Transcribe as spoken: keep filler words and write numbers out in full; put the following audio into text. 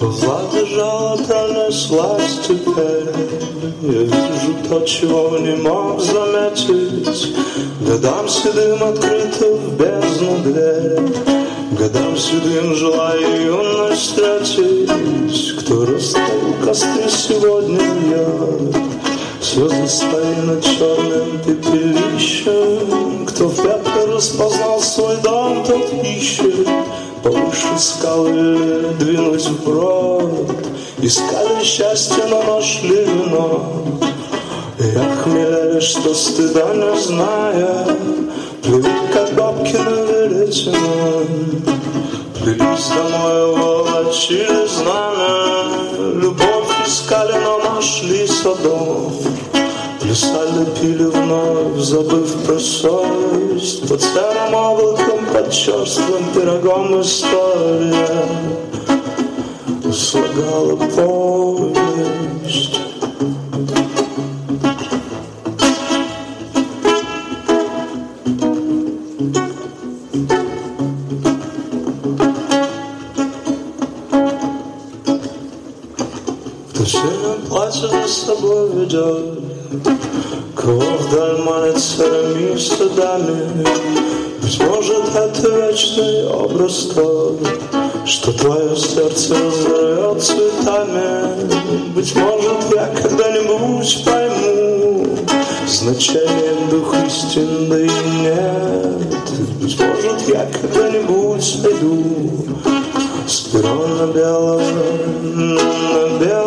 Забежала, пронеслась теперь. Я вижу то, чего не мог заметить. Годам седым открыта в бездну дверь. Годам седым желаю юность встретить. Кто расставил костры сегодня я? Слезы стои над черным пепелищем. Кто в пепле распознал свой дом, тот ищет. Повыше скалы двинуть вброд. Искали счастье, но нашли вино. Я хмелели, что стыда не зная, плыли, как бабки на веретено. Плелись домой, волочили знамя. Любовь искали, но нашли садом. Плясали, пили вновь, забыв про совесть. Под серым облаком, под черствым пирогом история слагала повесть. Кто сильно плачет, за собой ведет. Кого вдаль манит серыми стадами. Быть может, это вечный образ тот, что твое сердце разорвет цветами. Быть может, я когда-нибудь пойму значение дух истин, да и нет. Быть может, я когда-нибудь сойду с пером на белом, на белом.